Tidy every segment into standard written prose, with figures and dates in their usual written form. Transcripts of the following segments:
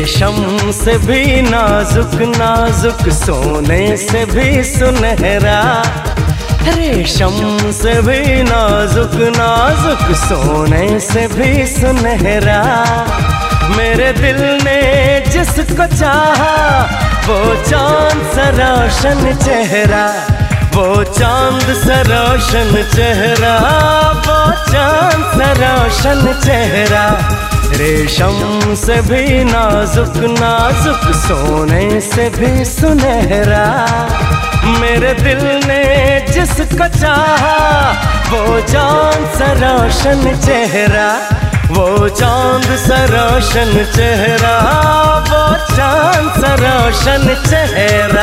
रेशम से भी नाजुक नाजुक, सोने से भी सुनहरा। रेशम से भी नाजुक नाजुक, सोने से भी सुनहरा। मेरे दिल ने जिसको चाहा वो चांद सा रोशन चेहरा, वो चांद सा रोशन चेहरा, वो चांद सा रोशन चेहरा। रेशम से भी नाजुक नाजुक, सोने से भी सुनहरा। मेरे दिल ने जिसको चाहा वो चांद सा रोशन चेहरा, वो चांद सा रोशन चेहरा, वो चांद सा रोशन चेहरा।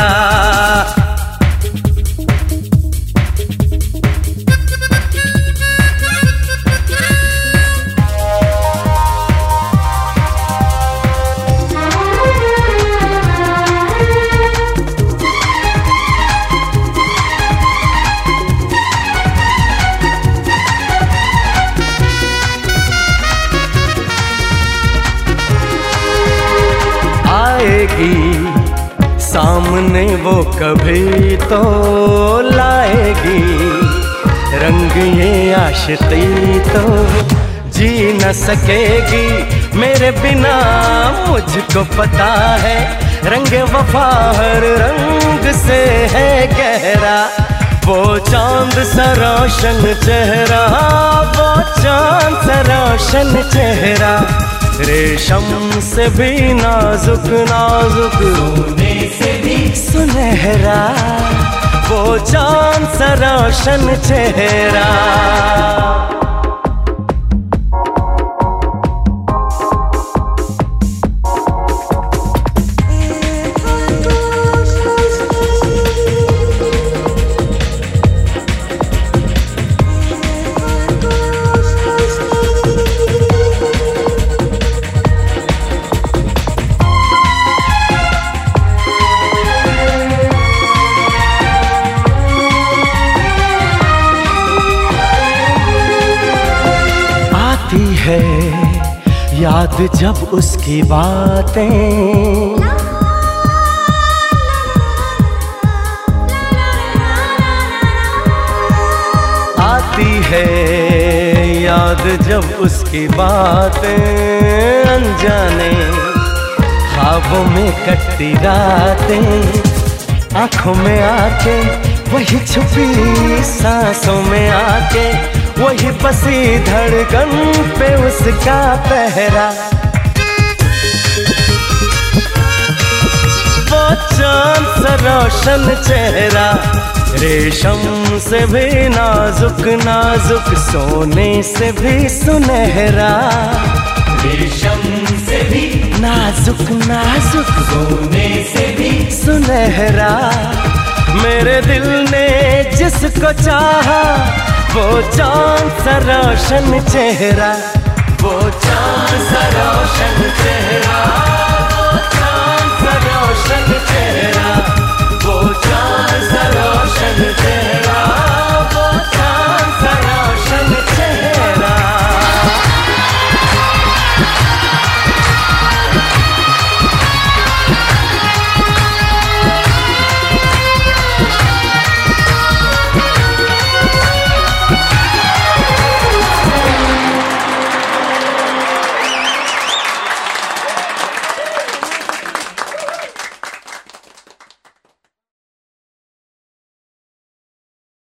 सामने वो कभी तो लाएगी, रंग ये आशिकी तो जी न सकेगी मेरे बिना। मुझको पता है रंग वफा हर रंग से है गहरा, वो चांद सा रोशन चेहरा, वो चांद सा रोशन चेहरा। रेशम से भी नाजुक नाजुक, सोने से भी सुनहरा, वो चांद सा रोशन चेहरा। है याद जब उसकी बातें, आती है याद जब उसकी बातें। अनजाने ख्वाबों में कटती रातें, आंखों में आके वही छुपी सांसों में आके, वही बसी धड़कन पे उसका पहरा। वो चांद सा रोशन चेहरा, रेशम से भी नाजुक नाजुक, सोने से भी सुनहरा। रेशम से भी नाजुक नाजुक, सोने से भी सुनहरा। मेरे दिल ने जिसको चाहा वो चांद सा रोशन चेहरा, वो चांद सा रोशन चेहरा।